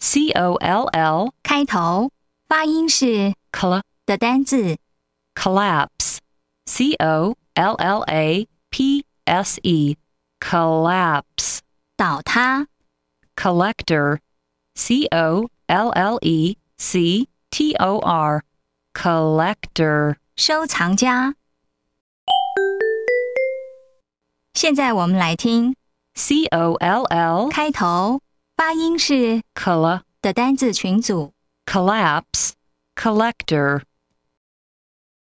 C-O-L-L 开头发音是 cl 的单字， collapse C-O-L-L-A-P-S-E collapse 倒塌， collector C-O-L-L-E-C-T-O-R collector 收藏家。现在我们来听 C-O-L-L 开头发音是 cl 的单字群组。 collapse collector